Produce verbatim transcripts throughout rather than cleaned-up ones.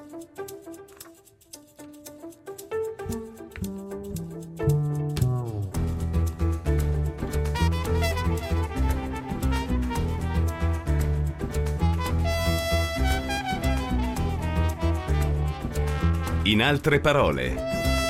In altre parole.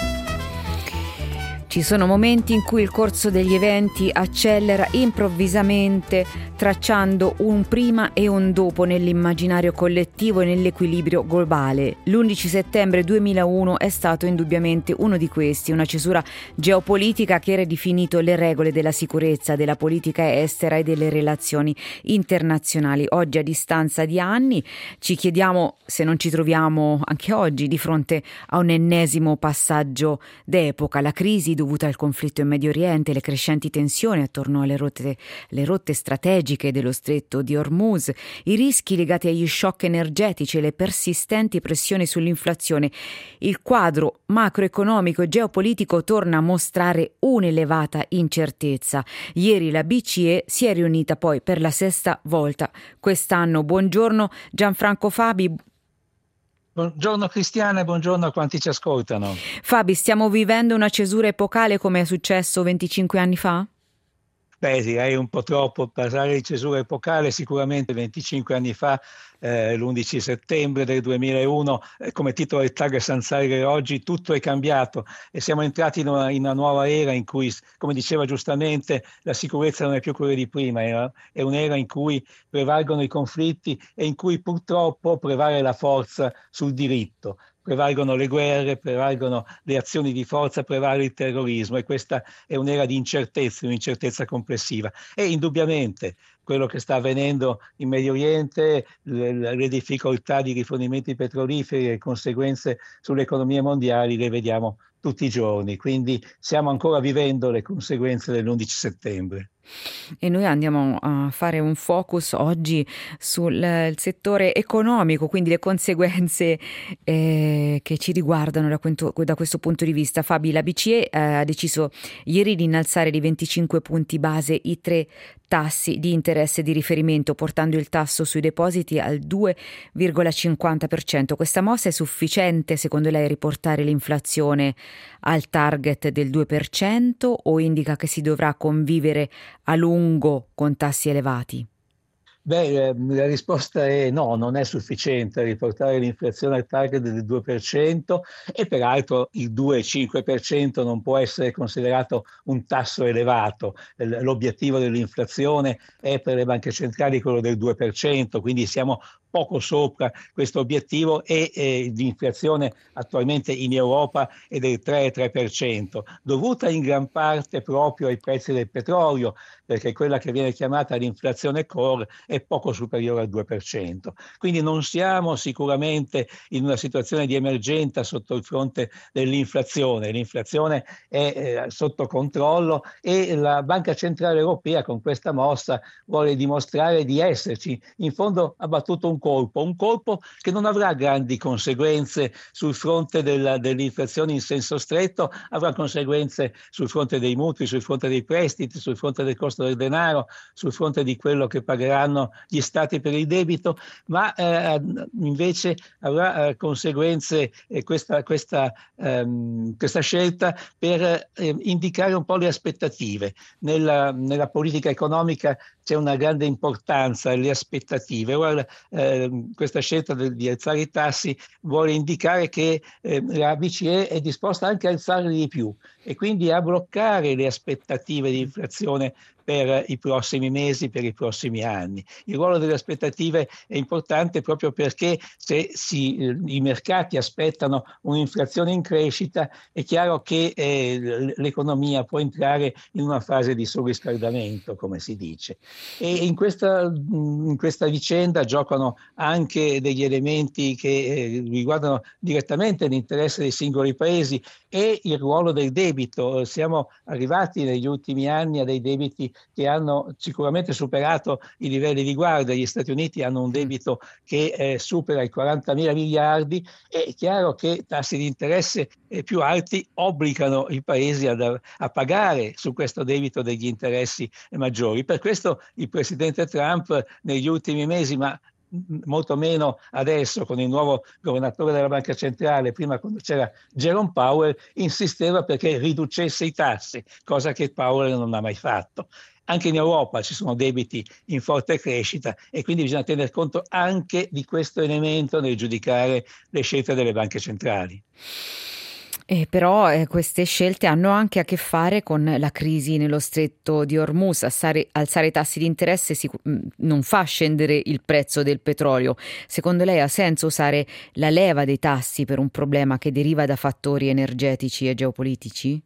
Ci sono momenti in cui il corso degli eventi accelera improvvisamente, tracciando un prima e un dopo nell'immaginario collettivo e nell'equilibrio globale. L'undici settembre duemilauno è stato indubbiamente uno di questi, una cesura geopolitica che ha ridefinito le regole della sicurezza, della politica estera e delle relazioni internazionali. Oggi, a distanza di anni, ci chiediamo se non ci troviamo anche oggi di fronte a un ennesimo passaggio d'epoca, la crisi dovuta al conflitto in Medio Oriente, le crescenti tensioni attorno alle rotte, le rotte strategiche dello stretto di Hormuz, i rischi legati agli shock energetici e le persistenti pressioni sull'inflazione. Il quadro macroeconomico e geopolitico torna a mostrare un'elevata incertezza. Ieri la B C E si è riunita poi per la sesta volta quest'anno. Buongiorno Gianfranco Fabi. Buongiorno Cristiana e buongiorno a quanti ci ascoltano. Fabi, stiamo vivendo una cesura epocale come è successo venticinque anni fa? Beh, direi un po' troppo. Parlare di cesura epocale sicuramente venticinque anni fa, eh, l'undici settembre del duemilauno, eh, come titolo del tag Sanzare oggi, tutto è cambiato e siamo entrati in una, in una nuova era in cui, come diceva giustamente, la sicurezza non è più quella di prima, è, è un'era in cui prevalgono i conflitti e in cui purtroppo prevale la forza sul diritto. Prevalgono le guerre, prevalgono le azioni di forza, prevale il terrorismo e questa è un'era di incertezza, un'incertezza complessiva. E indubbiamente quello che sta avvenendo in Medio Oriente, le, le difficoltà di rifornimenti petroliferi e le conseguenze sulle economie mondiali le vediamo tutti i giorni, quindi stiamo ancora vivendo le conseguenze dell'undici settembre. E noi andiamo a fare un focus oggi sul settore economico, quindi le conseguenze eh, che ci riguardano da, quento, da questo punto di vista. Fabi, la B C E eh, ha deciso ieri di innalzare di venticinque punti base i tre tassi di interesse di riferimento, portando il tasso sui depositi al due virgola cinquanta per cento. Questa mossa è sufficiente secondo lei a riportare l'inflazione al target del due per cento o indica che si dovrà convivere a lungo con tassi elevati? Beh, la risposta è no, non è sufficiente a riportare l'inflazione al target del due per cento e peraltro il due virgola cinque per cento non può essere considerato un tasso elevato. L'obiettivo dell'inflazione è per le banche centrali quello del due per cento, quindi siamo poco sopra questo obiettivo e eh, l'inflazione attualmente in Europa è del tre virgola tre per cento, dovuta in gran parte proprio ai prezzi del petrolio, perché quella che viene chiamata l'inflazione core è poco superiore al due per cento. Quindi non siamo sicuramente in una situazione di emergenza sotto il fronte dell'inflazione. L'inflazione è eh, sotto controllo e la Banca Centrale Europea con questa mossa vuole dimostrare di esserci. In fondo ha battuto un colpo, un colpo che non avrà grandi conseguenze sul fronte della, dell'inflazione in senso stretto, avrà conseguenze sul fronte dei mutui, sul fronte dei prestiti, sul fronte del costo del denaro, sul fronte di quello che pagheranno gli stati per il debito, ma eh, invece avrà eh, conseguenze eh, questa, questa, ehm, questa scelta per eh, indicare un po' le aspettative. Nella, nella politica economica c'è una grande importanza alle aspettative. Ora, eh, questa scelta de, di alzare i tassi vuole indicare che eh, la B C E è disposta anche a alzarli di più e quindi a bloccare le aspettative di inflazione per i prossimi mesi, per i prossimi anni. Il ruolo delle aspettative è importante proprio perché se si, eh, i mercati aspettano un'inflazione in crescita, è chiaro che eh, l'economia può entrare in una fase di surriscaldamento, come si dice. E in questa, in questa vicenda giocano anche degli elementi che eh, riguardano direttamente l'interesse dei singoli paesi e il ruolo del debito. Siamo arrivati negli ultimi anni a dei debiti che hanno sicuramente superato i livelli di guardia. Gli Stati Uniti hanno un debito che eh, supera i quarantamila miliardi e è chiaro che tassi di interesse eh, più alti obbligano i paesi ad, a pagare su questo debito degli interessi maggiori. Per questo il presidente Trump negli ultimi mesi, ma molto meno adesso con il nuovo governatore della Banca Centrale, prima quando c'era Jerome Powell, insisteva perché riducesse i tassi, cosa che Powell non ha mai fatto. Anche in Europa ci sono debiti in forte crescita e quindi bisogna tener conto anche di questo elemento nel giudicare le scelte delle banche centrali. Eh, però eh, queste scelte hanno anche a che fare con la crisi nello stretto di Hormuz. Alzare, alzare i tassi di interesse si, non fa scendere il prezzo del petrolio. Secondo lei ha senso usare la leva dei tassi per un problema che deriva da fattori energetici e geopolitici?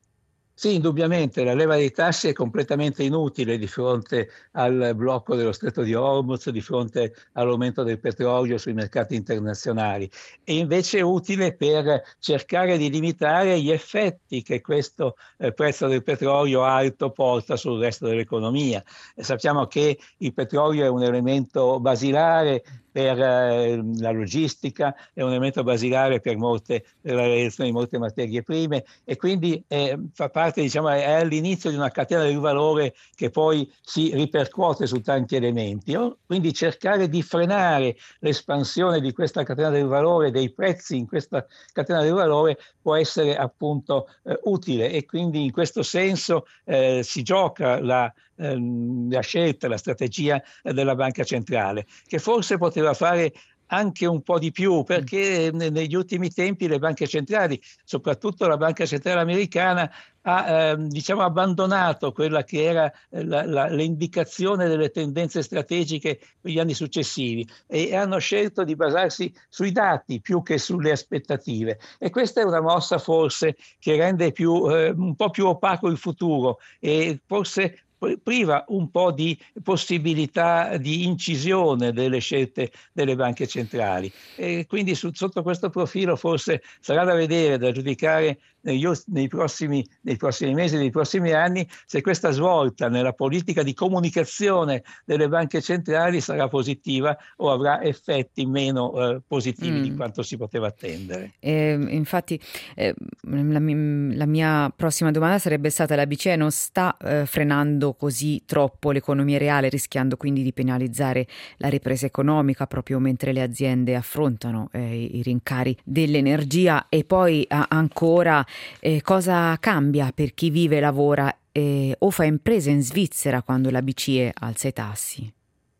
Sì, indubbiamente la leva dei tassi è completamente inutile di fronte al blocco dello Stretto di Hormuz, di fronte all'aumento del petrolio sui mercati internazionali, e invece è utile per cercare di limitare gli effetti che questo eh, prezzo del petrolio alto porta sul resto dell'economia. E sappiamo che il petrolio è un elemento basilare per eh, la logistica, è un elemento basilare per, molte, per la realizzazione di molte materie prime e quindi eh, fa parte, diciamo, è all'inizio di una catena del valore che poi si ripercuote su tanti elementi. Oh? Quindi cercare di frenare l'espansione di questa catena del valore, dei prezzi in questa catena del valore, può essere appunto eh, utile, e quindi in questo senso eh, si gioca la la scelta, la strategia della Banca Centrale, che forse poteva fare anche un po' di più, perché negli ultimi tempi le banche centrali, soprattutto la Banca Centrale Americana, ha eh, diciamo abbandonato quella che era la, la, l'indicazione delle tendenze strategiche per gli anni successivi e hanno scelto di basarsi sui dati più che sulle aspettative, e questa è una mossa forse che rende più, eh, un po' più opaco il futuro e forse priva un po' di possibilità di incisione delle scelte delle banche centrali, e quindi su, sotto questo profilo forse sarà da vedere, da giudicare negli, nei, prossimi, nei prossimi mesi, nei prossimi anni, se questa svolta nella politica di comunicazione delle banche centrali sarà positiva o avrà effetti meno eh, positivi mm. di quanto si poteva attendere. Eh, infatti eh, la, la mia prossima domanda sarebbe stata: la B C E non sta eh, frenando così troppo l'economia reale, rischiando quindi di penalizzare la ripresa economica proprio mentre le aziende affrontano eh, i rincari dell'energia? E poi a, ancora eh, cosa cambia per chi vive e lavora eh, o fa impresa in Svizzera quando la B C E alza i tassi?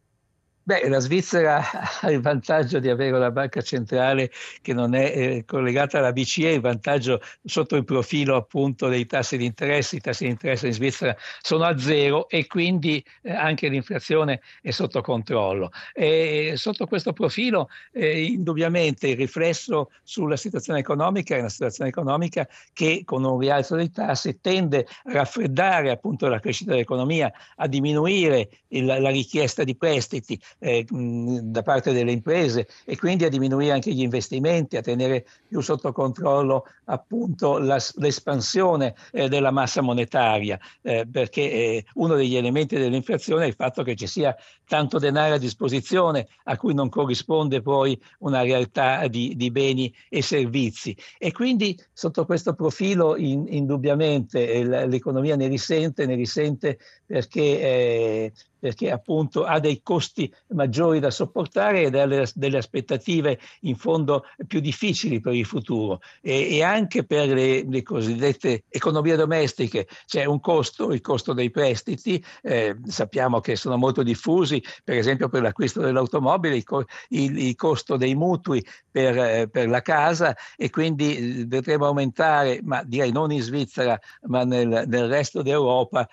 Beh, la Svizzera ha il vantaggio di avere una banca centrale che non è eh, collegata alla B C E, il vantaggio sotto il profilo appunto dei tassi di interesse. I tassi di interesse in Svizzera sono a zero e quindi eh, anche l'inflazione è sotto controllo. E sotto questo profilo eh, indubbiamente il riflesso sulla situazione economica è una situazione economica che con un rialzo dei tassi tende a raffreddare appunto la crescita dell'economia, a diminuire il, la richiesta di prestiti Eh, da parte delle imprese e quindi a diminuire anche gli investimenti, a tenere più sotto controllo appunto la, l'espansione eh, della massa monetaria, eh, perché eh, uno degli elementi dell'inflazione è il fatto che ci sia tanto denaro a disposizione a cui non corrisponde poi una realtà di, di beni e servizi, e quindi sotto questo profilo in, indubbiamente eh, l'economia ne risente, ne risente perché eh, perché appunto ha dei costi maggiori da sopportare ed ha delle, delle aspettative in fondo più difficili per il futuro, e, e anche per le, le cosiddette economie domestiche c'è un costo, il costo dei prestiti, eh, sappiamo che sono molto diffusi, per esempio per l'acquisto dell'automobile, il, il, il costo dei mutui per, eh, per la casa, e quindi vedremo aumentare, ma direi non in Svizzera ma nel, nel resto d'Europa,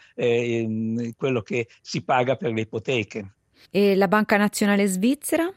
eh, quello che si paga per le ipoteche. E la Banca Nazionale Svizzera?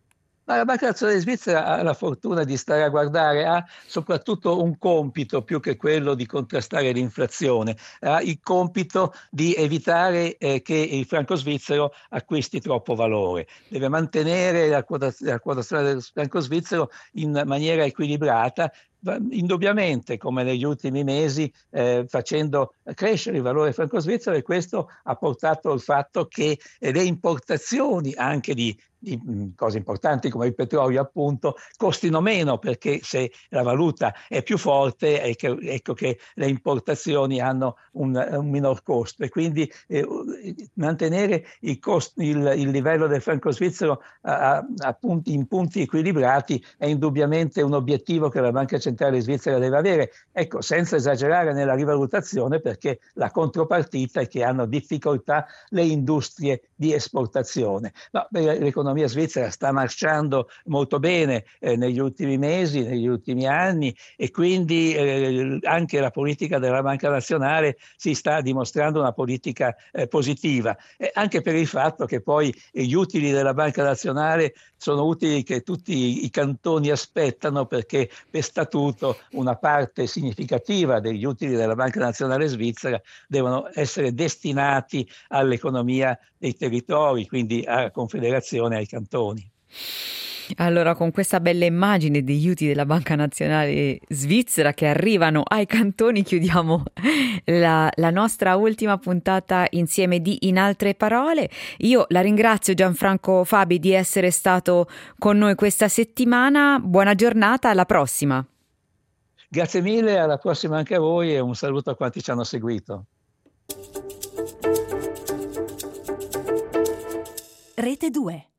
Ma la Banca Nazionale Svizzera ha la fortuna di stare a guardare, ha soprattutto un compito più che quello di contrastare l'inflazione, ha il compito di evitare eh, che il franco svizzero acquisti troppo valore, deve mantenere la quotazione del franco svizzero in maniera equilibrata, indubbiamente, come negli ultimi mesi, eh, facendo crescere il valore franco-svizzero, e questo ha portato al fatto che le importazioni anche di di cose importanti come il petrolio appunto costino meno, perché se la valuta è più forte ecco, ecco che le importazioni hanno un, un minor costo, e quindi eh, mantenere il, costo, il, il livello del franco svizzero a, a punti, in punti equilibrati è indubbiamente un obiettivo che la Banca Centrale Svizzera deve avere, ecco, senza esagerare nella rivalutazione, perché la contropartita è che hanno difficoltà le industrie di esportazione. No, l'economia L'economia svizzera sta marciando molto bene eh, negli ultimi mesi, negli ultimi anni, e quindi eh, anche la politica della Banca Nazionale si sta dimostrando una politica eh, positiva, eh, anche per il fatto che poi gli utili della Banca Nazionale sono utili che tutti i cantoni aspettano, perché per statuto una parte significativa degli utili della Banca Nazionale Svizzera devono essere destinati all'economia dei territori, quindi a Confederazione, ai cantoni. Allora, con questa bella immagine degli utili della Banca Nazionale Svizzera che arrivano ai cantoni, chiudiamo la, la nostra ultima puntata insieme di In Altre Parole. Io la ringrazio, Gianfranco Fabi, di essere stato con noi questa settimana. Buona giornata, alla prossima. Grazie mille, alla prossima anche a voi, e un saluto a quanti ci hanno seguito. Rete due.